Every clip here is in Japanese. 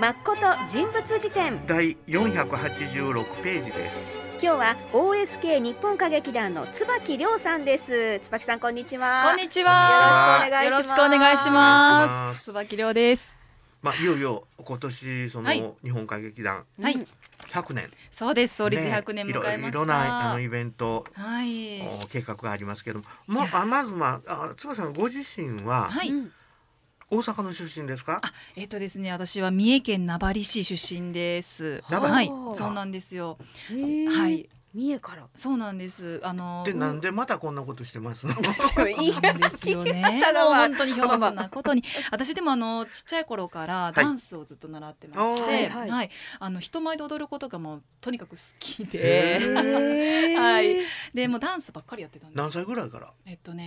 誠人物辞典第486ページです。 今日は OSK 日本歌劇団の椿亮さんです。椿さんこんにちは。 こんにちは。 よろしくおよろしくお願いしお願いしますます。椿亮です。 いよいよ今年その、 はい日本歌劇団はい、 100年、 そうです。創立100年迎えました。 いろんなイベント、 はい計画がありますけども、まず椿さんご自身ははい。 大阪の出身ですか？ ですね、私は三重県名張市出身です。 名張はいはあ、 そうなんですよ。 ははい、 三重からそうなんです。 でなんでまたこんなことしてますの？ そうなんですよね。 言い方がもう本当にひょんなことに、私でもちっちゃい頃からダンスをずっと習ってまして、 はいはい、 はい人前で踊ることがもうとにかく好きへで、 ーはいでもうダンスばっかりやってたんです。 何歳ぐらいから？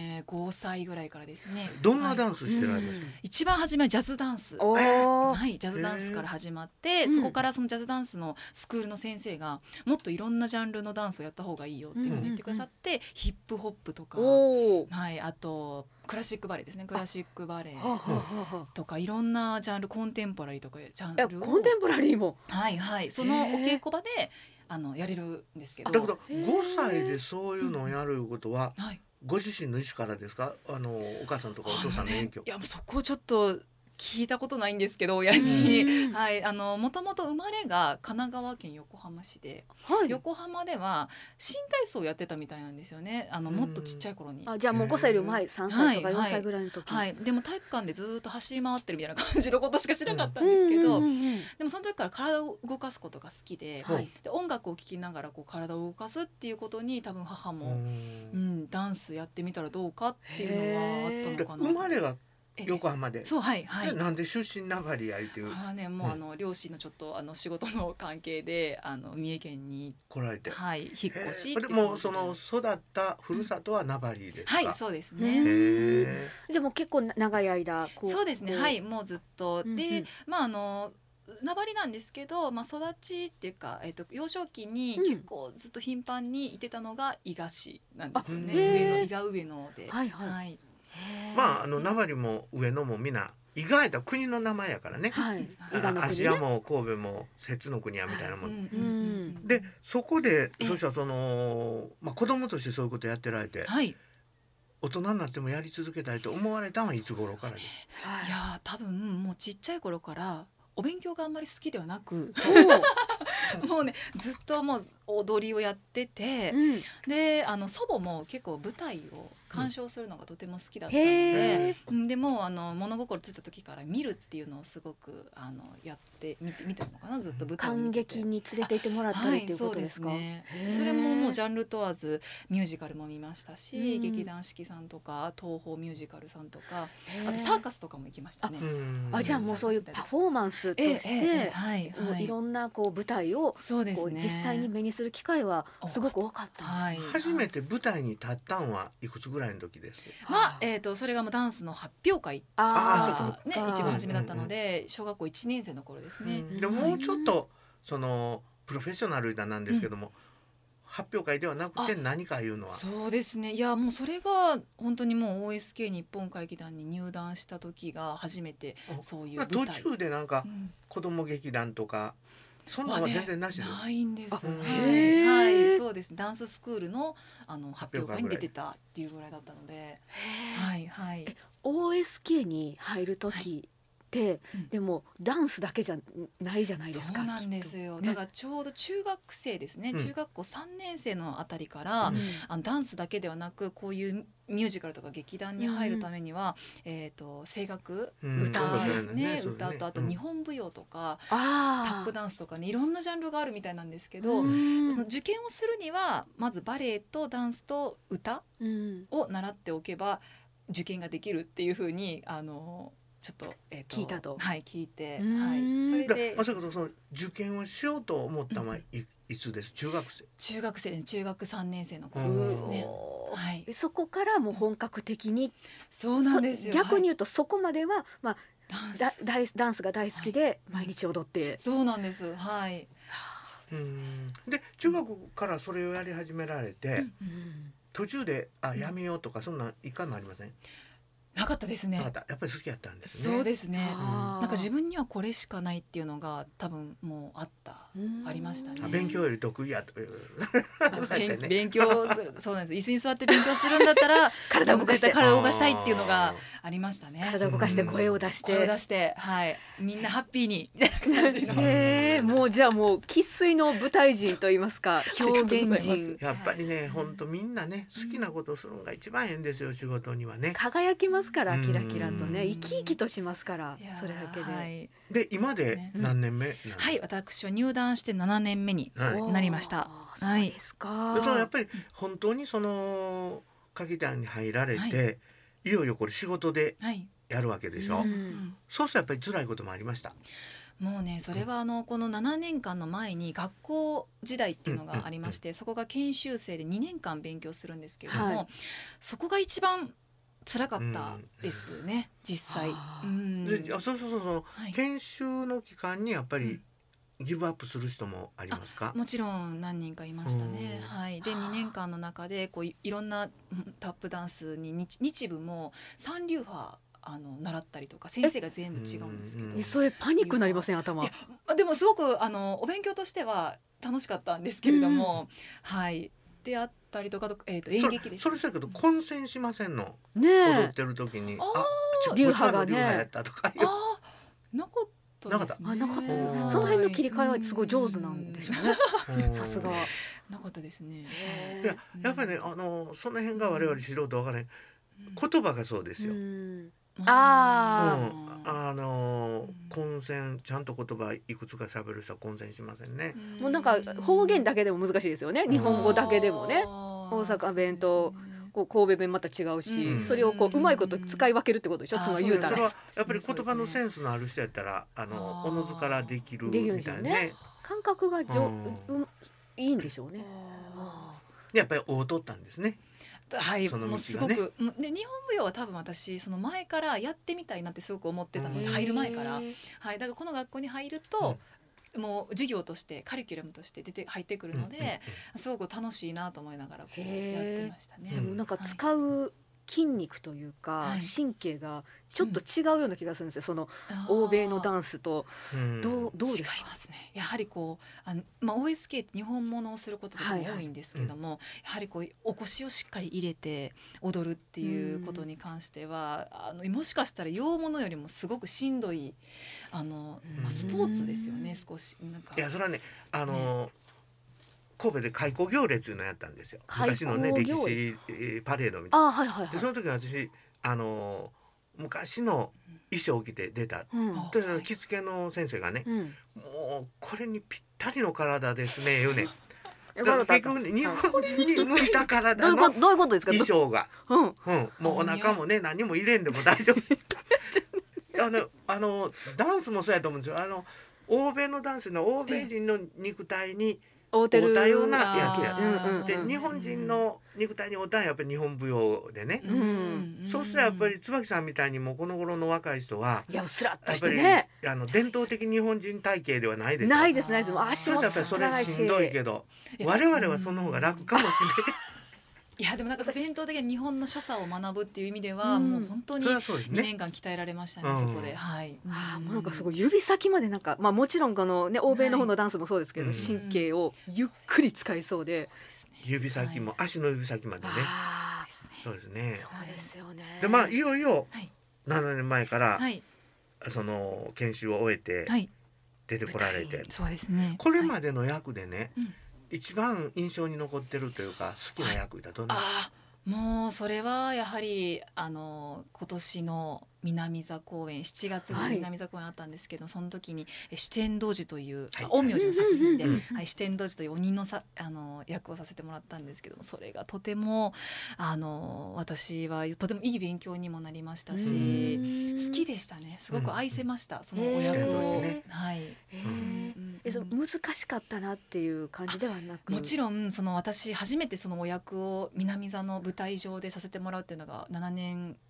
5歳ぐらいからですね。 どんなはいダンスしてられました？ 一番初めはジャズダンス。 おーはい、ジャズダンスから始まって、 うんそこからそのジャズダンスのスクールの先生がもっといろんなジャンルのダンスをやった方がいいよっていうふうに言ってくださって、ヒップホップとか、 おーはい、あとクラシックバレエですね。クラシックバレエはあはあはあはとかいろんなジャンル、コンテンポラリーとかジャあ、いやンルをコンテンポラリーもはいはい、そのお稽古場でやれるんですけど、 だけどへー 5歳でそういうのをやることははい、 ご自身の意思からですか？お母さんとかお父さんの影響？ いやもうそこちょっと聞いたことないんですけど、親に、 うんはい、もともと生まれが神奈川県横浜市で、 はい横浜では新体操をやってたみたいなんですよね。もっとちっちゃい頃に。 あ、じゃあもう5歳より前3歳とか4歳ぐらいの時はい、でも体育館でずっと走り回ってるみたいな感じのことしかしなかったんですけど、 うんうんうんうんでもその時から体を動かすことが好きで、 はいで音楽を聴きながらこう体を動かすっていうことに多分母も、ダンスやってみたらどうかっていうのはあったでのかな。 生まれがええ横浜で、 そうはいはい。 でなんで出身名張やいていうね、もう両親のちょっと仕事の関係で三重県に、 来られて、 はい、引っ越しってでいうもその育ったふるさとは名張ですか？ はいそうですうんね。 へじゃあもう結構長い間そうですね、はいもうずっとうんうんで、名張なんですけど、育ちっていうか、幼少期にうん結構ずっと頻繁にいてたのが伊賀市なんですよね。 あへー伊賀上野で、 はいはいへー名張も上野もみんな意外と国の名前やからね。 はい伊あ賀の国ね芦屋も神戸も摂津の国やみたいなもん、 んでそこでええそしたら子供としてそういうことやってられて、 はい大人になってもやり続けたいと思われたのはいつ頃からです？ はいいやー多分もうちっちゃい頃からお勉強があんまり好きではなくもうねずっともう踊りをやってて、 うんで祖母も結構舞台を鑑賞するのがとても好きだったのへで、 ーでも物心ついた時から見るっていうのをすごくやって見てるのかな、ずっと舞台を感見てて激に連れて行ってもらったりっていうことですか？ はい、そうですね。 へーそれももうジャンル問わずミュージカルも見ましたし、 うん劇団四季さんとか東宝ミュージカルさんとか、 へーあとサーカスとかも行きましたね。 あ、じゃあもうそういうパフォーマンスとしええてはいはいい。 もうろんなこう舞台をこうそうですね。 実際に目にする機会はすごく多かったんです。 はい。 初めて舞台に立ったんはいくつぐらいの時です？ それがもうダンスの発表会あーがね一番初めだったので、小学校1年生の頃ですね。 でももうちょっとそのプロフェッショナルなんですけども、発表会ではなくて何かいうのはそうですね。いやもうそれが本当にもう OSK 日本歌劇団に入団した時が初めてそういう途舞台。 中でなんかうん子供劇団とかそんなのは全然なしです。 ないんです。 あはい、 へーはい、そうです。ダンススクールの発表会に出てたっていうぐらいだったので、 へはいはい。 ー OSK に入る時ってうんでもダンスだけじゃないじゃないですか。 そうなんですよ。 きっとねだからちょうど中学生ですね。 うん中学校3年生のあたりから、 うんダンスだけではなくこういうミュージカルとか劇団に入るためには、声楽、 うん歌ですね、 そうだね歌とあと日本舞踊とか、タあップダンスとかねいろんなジャンルがあるみたいなんですけど、 うんその受験をするにはまずバレエとダンスと歌うんを習っておけば受験ができるっていう風にちょっと、 聞いたとはい聞いて、 うんはいそれでまさかその受験をしようと思ったのはいつです？中学生？ 中学生で中学3年生の頃ですね。 おーはいでそこからもう本格的にそうなんですよ。 逆に言はうとそこまでは、まあ、 いダンスダンスが大好きで毎日踊って、 そうなんです。はい。そうです。 で中学からそれをやり始められて、 うんうん途中でやめようとかそんなん一回もありません？ なかったですね。 なかったやっぱり好きやったんですね。 そうですね。 あーなんか自分にはこれしかないっていうのが多分もうありましたね。 勉強より得意やという勉強するそうなんです。椅子に座って勉強するんだったら体を動かして絶対体を動かしたいっていうのがありましたね。 体を動かして声を出して、 声を出してはいみんなハッピーにみたいな感じの。 もうじゃあもう生粋の舞台人と言いますか表現人やっぱりね本当みんなね好きなことをするのが一番ええんですよ仕事にはね。 輝きますからキラキラとねうん生き生きとしますからいやーそれだけで、 はい、 で今で何年目なんですか。 はい、私は入団して7年目にはいなりました。 おーそうですか、 でそのやっぱり本当にその歌劇団に入られて、いよいよこれ仕事ではい、 やるわけでしょ、 うんそうするとやっぱり辛いこともありました。 もうねそれはこの7年間の前に学校時代っていうのがありまして、そこが研修生で2年間勉強するんですけれども、 はい、 そこが一番辛かったですね、実際。 あーうんでそうはい研修の期間にやっぱりギブアップする人もありますか。 もちろん何人かいましたね。 うんはい、で2年間の中でこういろんなタップダンスに日舞も三流派習ったりとか先生が全部違うんですけど、 うんそれパニックになりません頭いやでもすごくお勉強としては楽しかったんですけれども、はいであったりとか演劇です。 それそうやけど混戦しませんの、 ねえ踊ってる時に流派がね流派やったとかいうあーなかったですね。 あなかったうんその辺の切り替えはすごい上手なんでしょうねうんさすがなかったですね。 いややっぱりねその辺が我々素人わからない言葉がそうですよ、 うんうんうん混戦ちゃんと言葉いくつか喋る人は混戦しませんね。 もうなんか方言だけでも難しいですよね日本語だけでもね大阪弁とこう神戸弁また違うし、 うんそれをこううまいこと使い分けるってことでしょ、つまり言うたらそれはやっぱり言葉のセンスのある人やったらおのずからできるみたいなできるんですよねね。 感覚がうんいいんでしょうね。 やっぱり会うとったんですね。 はい、 その道がねもうすごくで日本舞踊は多分私その前からやってみたいなってすごく思ってたので、 うん入る前から、はい、だからこの学校に入ると、もう授業としてカリキュラムとして入ってくるので、すごく楽しいなと思いながらこうやってましたね。 でもなんか使う筋肉というか、 はい神経がちょっと違うような気がするんですよ、その欧米のダンスとどうです違いか。 ますね。やはりこうOSK って日本物をすることとかも多いんですけども、やはりこうお腰をしっかり入れて踊るっていうことに関しては、もしかしたら洋物よりもすごくしんどいスポーツですよね。少しなんかいやそれはね神戸で開校行列いうのやったんですよ。 開校昔のね歴行列史パレードみたいな。 はいはいはい。 でその時私昔の衣装を着て出た。 うんで着付けの先生がね、 うん。 もうこれにぴったりの体ですね言うね。 えだから結局ね日本人に向いた体のどういうことですか。 衣装が、 うん。 もうお腹もね何も入れんでも大丈夫。ダンスもそうやと思うんですよ。欧米のダンスの欧米人の肉体に合うてる合うたようなやつやうんうんで日本人の肉体に合うたんやっぱり日本舞踊でね、 うんそうするとやっぱり椿さんみたいにもうこの頃の若い人はいやスラッとしやっぱり、 てね。 伝統的日本人体型ではないですよ。 ないですないです。もう足もそうするとやっぱりそ長いし。 れしんどいけど我々はその方が楽かもしいやでもなんか伝統的な日本の所作を学ぶっていう意味では、 うんもう本当にれない。それはそうです 2 ね。 年間鍛えられましたね、 うんそこで。はい。 もうなんかすごい指先までなんかもちろんこのね欧米の方のダンスもそうですけど、 はい神経をゆっくり使いそうで。 指先も、足の指先までね。 あーそうですね。 そうですよね。 でいよいよはい 7年前から、 はいその研修を終えてはい。 出てこられて、 そうですね。 これまでの役でね、 うん一番印象に残ってるというか好きな役だどんな、 もうそれはやはり今年の南座公演7月に南座公演あったんですけど、その時に四天童子というはい陰陽師の作品で、 うんはい、四天童子という鬼の役をさせてもらったんですけども、それがとても私はとてもいい勉強にもなりましたし、好きでしたね。すごく愛せました、そのお役を。 ねはい。 その難しかったなっていう感じではなく、 もちろん私初めてそのお役を南座の舞台上でさせてもらうっていうのが7年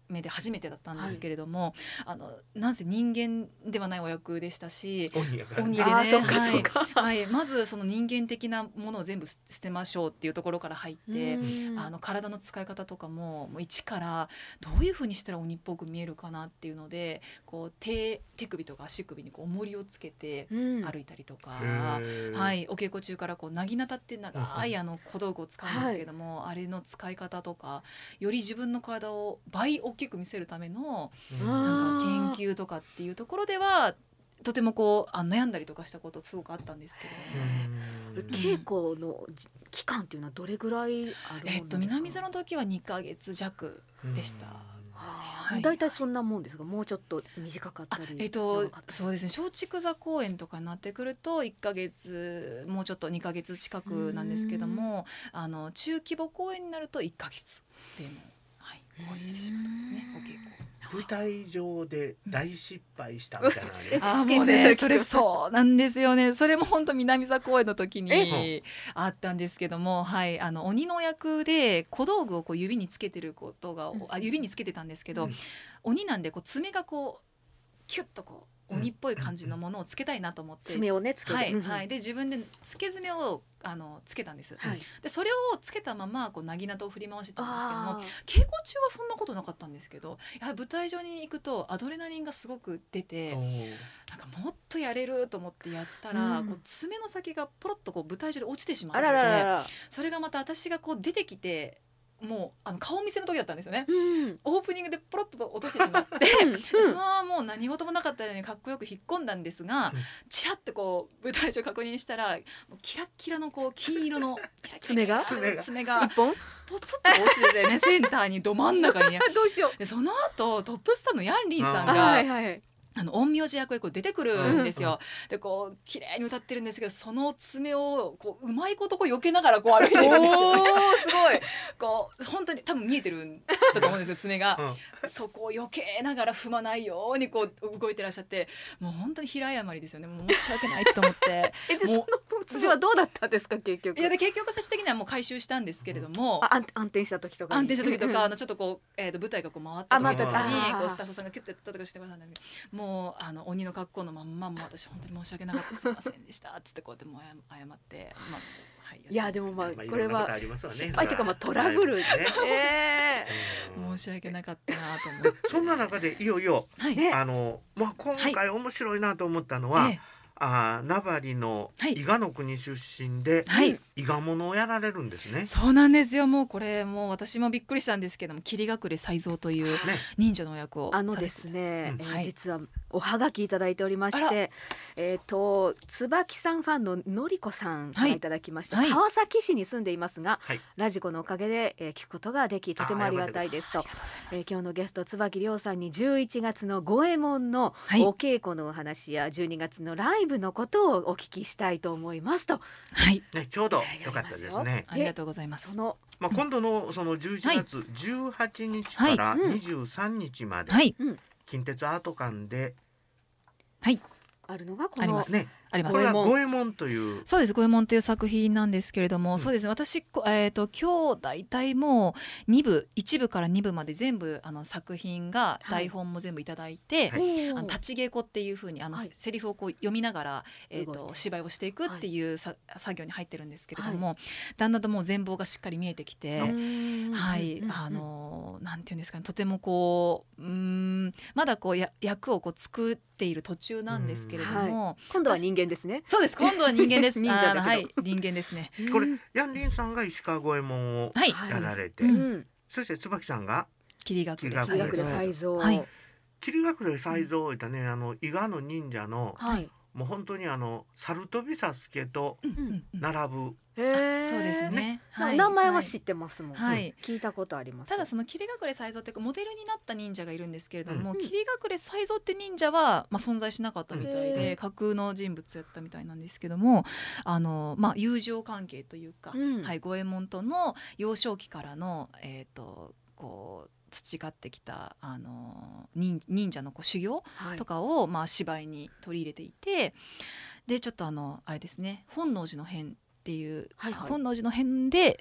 メで初めてだったんですけれども、なんせ人間ではないお役でしたし、 鬼やから鬼でね、 あーそっかはいそっかはい、まずその人間的なものを全部捨てましょうっていうところから入って、体の使い方とかももう一からどういう風にしたら鬼っぽく見えるかなっていうので、こう手首とか足首にこう重りをつけて歩いたりとか、はい、お稽古中からこうなぎなたって長い小道具を使うんですけども、あれの使い方とか、より自分の体を倍大きく見せるためのなんか研究とかっていうところではとてもこう悩んだりとかしたことすごくあったんですけども、 稽古の期間っていうのはどれぐらいあるものですか？ 南座の時は2ヶ月弱でした。 だいたいそんなもんですが、もうちょっと短かったり長かったり。 そうですね、松竹座公演とかになってくると1ヶ月もうちょっと2ヶ月近くなんですけども、中規模公演になると1ヶ月でも、はい、終わりしてしまったんですね、お稽古。 舞台上で大失敗したみたいなのありますあーもう好きですねそれそうなんですよね。それも本当南座公演の時にあったんですけども、はい、鬼の役で小道具をこう指につけてることが、指につけてたんですけど、鬼なんでこう爪がこうキュッとこう鬼っぽい感じのものをつけたいなと思って、 爪をねつけて、 はいはい、で自分でつけ爪をつけたんです、 はい、 でそれをつけたままこうなぎなたを振り回してたんですけども、 あ稽古中はそんなことなかったんですけど、やはり舞台上に行くとアドレナリンがすごく出て、なんかもっとやれると思ってやったら、こう爪の先がポロッとこう舞台上で落ちてしまっあて、 らららら、 それがまた私がこう出てきて、もう顔見せの時だったんですよね。 うんオープニングでポロッと落としてしまってでそのままもう何事もなかったようにかっこよく引っ込んだんですが、チラッとこう舞台上確認したら、もうキラッキラのこう金色のキラキラ爪が一本ポツッと落ちててねセンターにど真ん中にねどうしよう。 でその後トップスターのヤンリンさんはがいはい、 陰陽師役でこう出てくるんですよ。でこう綺麗に歌ってるんですけど、その爪をこううまいことこう避けながらこう歩いてるんですよね。 おーすごい。 こう本当に多分見えてるんだと思うんですよ、爪が。そこを避けながら踏まないようにこう動いてらっしゃって、もう本当に平謝りですよね。もう申し訳ないと思ってでその爪はどうだったんですか結局？ いやで結局最終的にはもう回収したんですけれども、 暗転した時とかに。 安定した時とかちょっとこう、舞台がこう回った時とかにあこうスタッフさんがキュッてやったとかしてくださるんで、もう鬼の格好のまんま、もう私本当に申し訳なかった、すいませんでしたっつってこうやってもう謝って、はい、 いやでもまあこれは失敗敗というかまあトラブルね。 申し訳なかったなと思って。 そんな中でいよいよはいね今回面白いなと思ったのは、 ええ名張の伊賀の国出身で、 はい伊賀物をやられるんですね。 そうなんですよ。もうこれもう私もびっくりしたんですけども、霧隠れ才蔵というね、 忍者の役をですね、 はい実はおはがきいただいておりまして、椿さんファンののりこさんからいただきました、 はい川崎市に住んでいますが、 はい、 ラジコのおかげで、聞くことができとてもありがたいですと。今日のゲスト椿亮さんに11月の五右衛門のお稽古のお話や12月のライブのことをお聞きしたいと思いますと。 はいね、ちょうどよかったですね。 ありがとうございます。 今度のその11月18日から23日まで、 はい近鉄アート館で、 はいあるのがこのありますね、 あります。 これは五右衛門という、 そうです、五右衛門という作品なんですけれども、そうですね、私今日だいたいもう1部から2部まで全部作品が台本も全部いただいて、立ち稽古っていう風にセリフをこう読みながら、芝居をしていくっていう作業に入ってるんですけれども、だんだんともう全貌がしっかり見えてきて、はいなんていうんですかね、とてもこうまだこう役をこう作っている途中なんですけれども、 今度は人間ですね。 そうです、今度は人間です。 忍者だけどはい、人間ですね。 これヤンリンさんが石川五右衛門をやられて、そして椿さんが霧隠れ才蔵。 霧隠れ才蔵いたね、伊賀の忍者の、もう本当に猿飛佐助と並ぶ。 そうですね。 名前は知ってますもん。 はい聞いたことあります。 ただその霧隠れ才蔵っていうかモデルになった忍者がいるんですけれども、霧隠れ才蔵って忍者は存在しなかったみたいで、架空の人物やったみたいなんですけども、友情関係というか、五右衛門との幼少期からのこう培ってきた忍者のこう修行とかを芝居に取り入れていて、でちょっとあれですね、本能寺の変っていう、本能寺の変で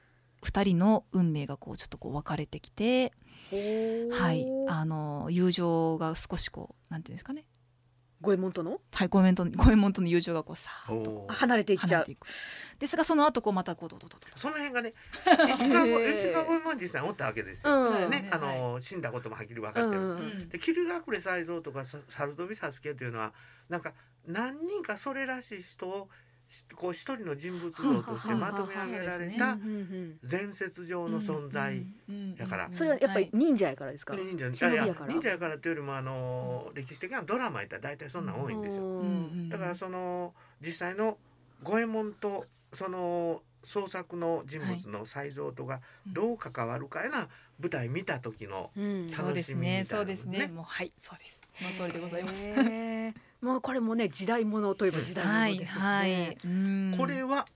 2人の運命がこうちょっとこう分かれてきて、はい、友情が少しこうなんていうんですかね、 五右衛門との、 はい、五右衛門との友情がこうさーっとこう離れていっちゃう。 ですがその後こうまたこうその辺がね、石川五右衛門実際おったわけですよ、ね、死んだこともはっきり分かってる、で霧隠れ才蔵とか猿飛佐助というのはなんか何人かそれらしい人をこう一人の人物像としてまとめ上げられた伝説上の存在だから、 それはやっぱり忍者やからですか？ 忍者やからというよりも歴史的なドラマやったら大体そんな多いんですよ。だからその実際の五右衛門とその創作の人物の才蔵とがどう関わるかやな舞台見た時の楽しみみたいなのね。 そうですね。もうはい、そうです。その通りでございます。 まあこれもね時代物といえば時代物ですね。 これは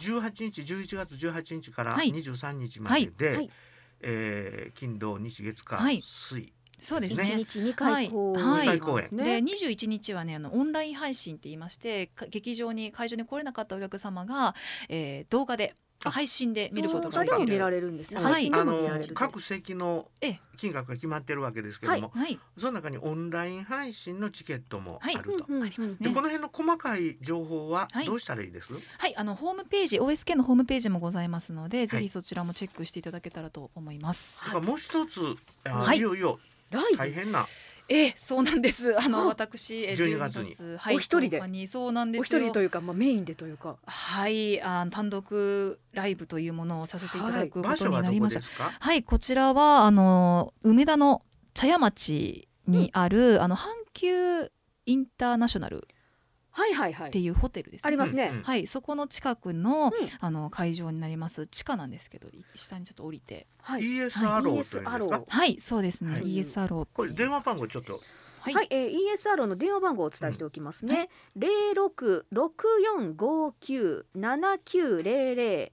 18日11月18日から23日までで、金土日月火水。 そうですね。 1日2回公演。 で21日はねオンライン配信って言いまして会場に来れなかったお客様が、動画で配信で見ることができる。 見られるんですね。 はい、各席の金額が決まってるわけですけども、その中にオンライン配信のチケットもあると。 ありますね。 でこの辺の細かい情報はどうしたらいいです？ はい、ホームページ OSK のホームページもございますので、ぜひそちらもチェックしていただけたらと思います。 もう一ついよいよ大変な。 そうなんです。私 12月にお一人で、 そうなんですよ。 お一人というかメインでというか、 はい、単独ライブというものをさせていただくことになりました。はい、こちらは梅田の茶屋町にある阪急インターナショナルっていうホテルですね。 ありますね。 はい、そこの近くの会場になります。地下なんですけど、下にちょっと降りて。 ES アローというんですか？ はい、そうですね。ES アロー。 これ電話番号ちょっと。 はい、ES アローの電話番号をお伝えしておきますね。0664597900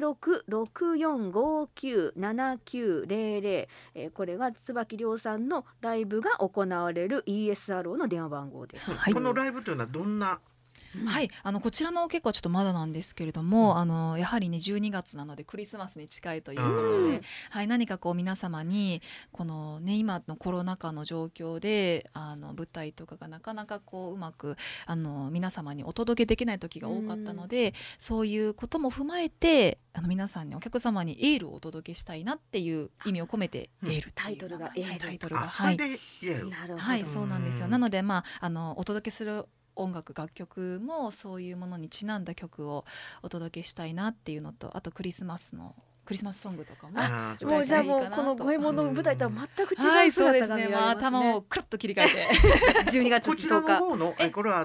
0664597900、これが椿亮さんのライブが行われる ES アローの電話番号です。 このライブというのはどんな？ はい、こちらの結構ちょっとまだなんですけれども、やはりね12月なのでクリスマスに近いということで、はい、何かこう皆様にこのね今のコロナ禍の状況で舞台とかがなかなかこううまく皆様にお届けできない時が多かったので、そういうことも踏まえて皆さんにお客様にエールをお届けしたいなっていう意味を込めてエールタイトルがはいそうなんですよ。なのでお届けする楽曲もそういうものにちなんだ曲をお届けしたいなっていうのと、あとクリスマスソングとかももうじゃあもうこの五右衛門の舞台とは全く違う姿が見られますね。 頭をクルッと切り替えて 12月10日こちらの方のこれは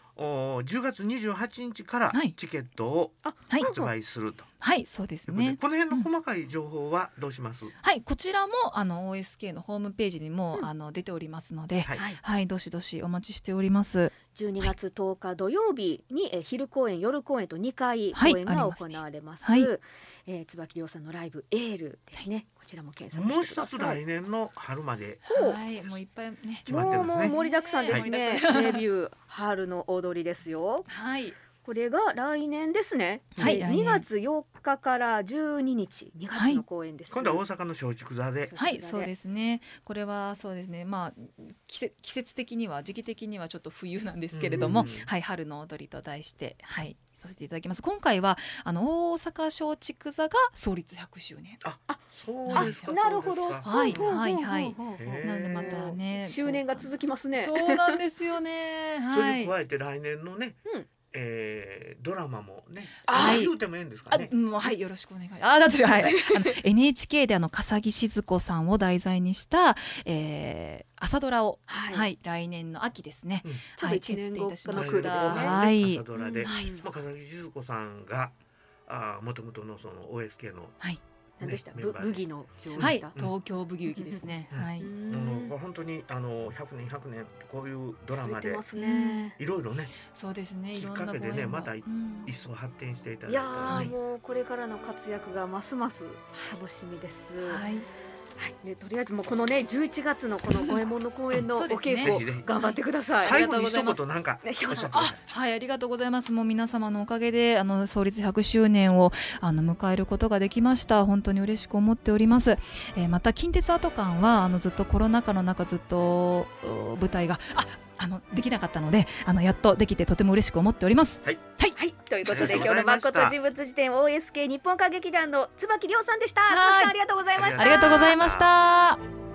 10月28日からチケットを発売すると。 はい、そうですね。 この辺の細かい情報はどうします？ はい、こちらもOSK のホームページにも出ておりますので、はい、どしどしお待ちしております。 12月10日土曜日に昼公演夜公演と2回公演が行われます。椿亮さんのライブエールですね。こちらも検索してください。 もう一つ来年の春まで、 もういっぱいね決まってるんですね。 もう盛りだくさんですね。デビュー春の踊りですよ。 はい。 これが来年ですね。2月4日から12日、2月の公演です。 今度は大阪の松竹座で。 はい、そうですね。これはそうですね。季節的には時期的にはちょっと冬なんですけれども、はい、春の踊りと題してはいさせていただきます。今回は大阪松竹座が創立100周年。 そうですか。 なるほど。 はいはいはい。なのでまたね周年が続きますね。 そうなんですよね。 それに加えて来年のね。ドラマもね、言うてもいいんですかね。 はい、よろしくお願い。はい。NHK で笠木静子さんを題材にした朝ドラを来年の秋ですね。 はい、1年後のクール朝ドラで、笠木静子さんがもともとのその OSK の何でした？ブギのはい、東京ブギウギですね。はい。 本当に100年こういうドラマでいろいろね、 そうですね。 きっかけでねまた一層発展していただいたらね。 もうこれからの活躍がますます楽しみです。はい。 はいね、とりあえずもうこのね11月のこの五右衛門の公演のお稽古頑張ってください。 最後に一言なんかおっしゃってください。 はい、ありがとうございます。もう皆様のおかげで創立100周年を迎えることができました。本当に嬉しく思っております。また近鉄アート館はずっとコロナ禍の中ずっと舞台ができなかったのでやっとできてとても嬉しく思っております。 はい、 はいはい、ということで今日の誠人物辞典 OSK 日本歌劇団の椿亮さんでした。椿さんありがとうございました。 ありがとうございました。